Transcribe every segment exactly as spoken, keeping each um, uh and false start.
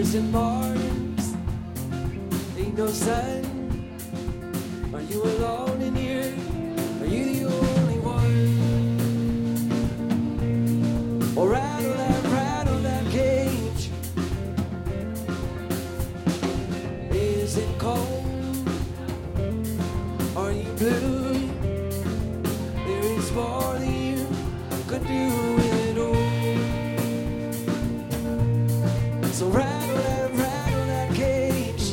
and Mars, ain't no sun. Are you alone in here? Are you the only one? Or rattle that, rattle that cage. Is it cold? Are you blue? There is more than you could do with it all. So rattle that, rattle that cage.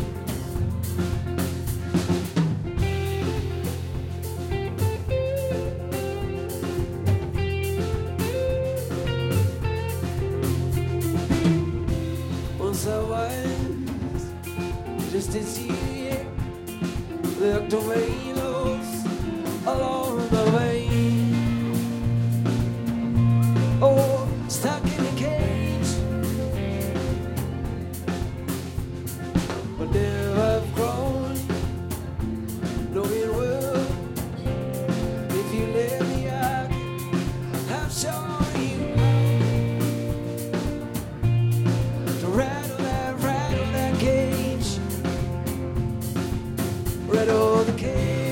Once I was just as you looked tomatoes along the way. Oh, stuck in a cage, but now I've grown. No, it will. If you let me out, I'll show you how to rattle that, rattle that cage. Rattle the cage.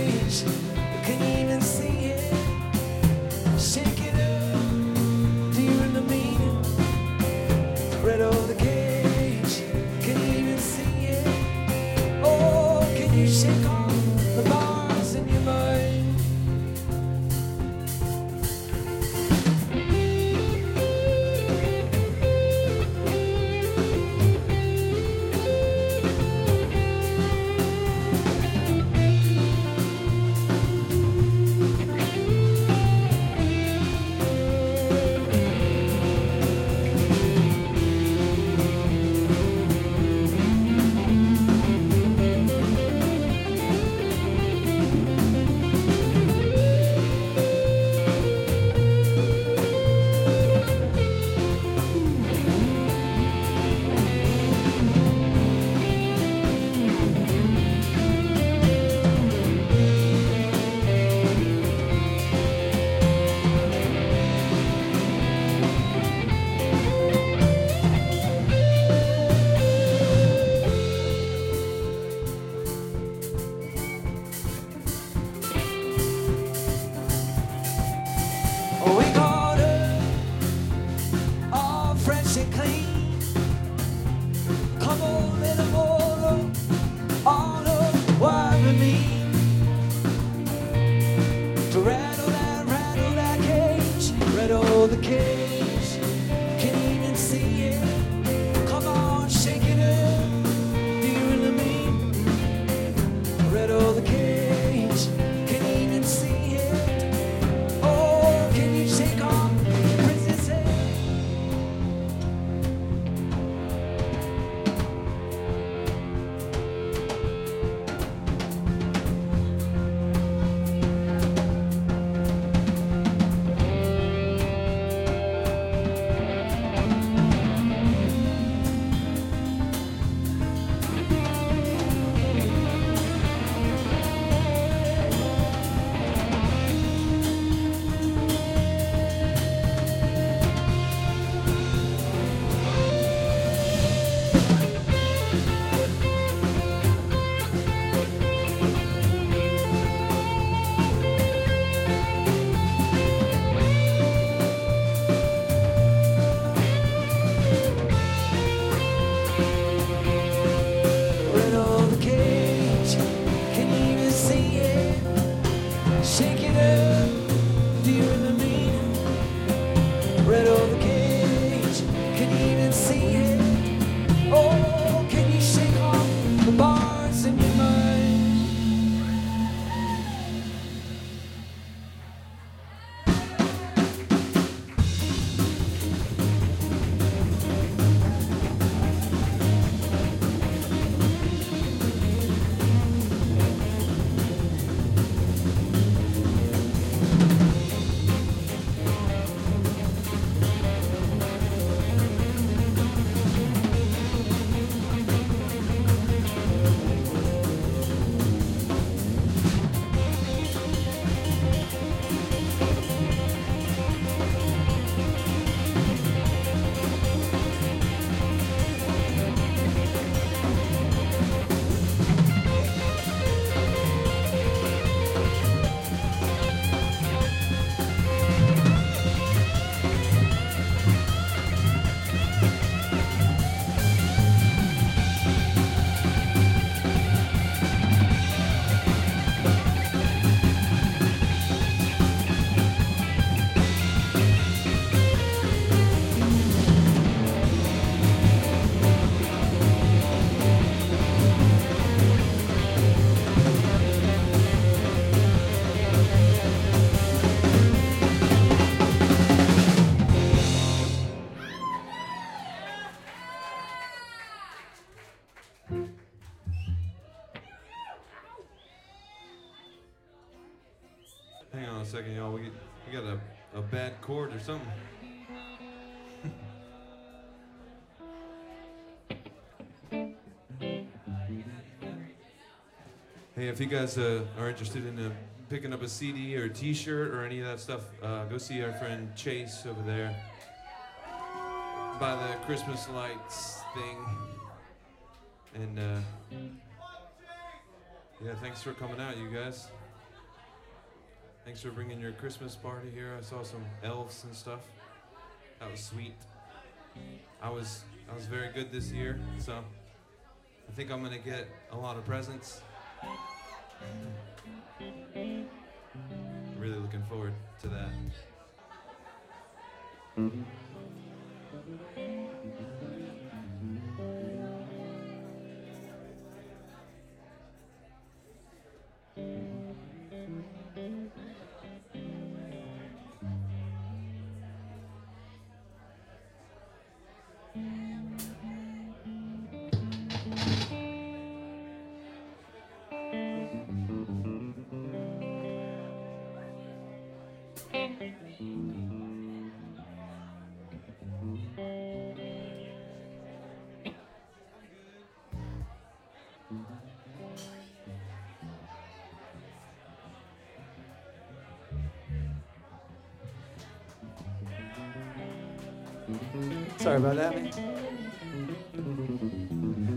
second, y'all. We, we got a, a bad chord or something. Hey, if you guys uh, are interested in uh, picking up a C D or a T-shirt or any of that stuff, uh, go see our friend Chase over there by the Christmas lights thing. And uh, yeah, thanks for coming out, you guys. Thanks for bringing your Christmas party here. I saw some elves and stuff. That was sweet. I was I was very good this year, so I think I'm gonna get a lot of presents. Really looking forward to that. Sorry about that, man.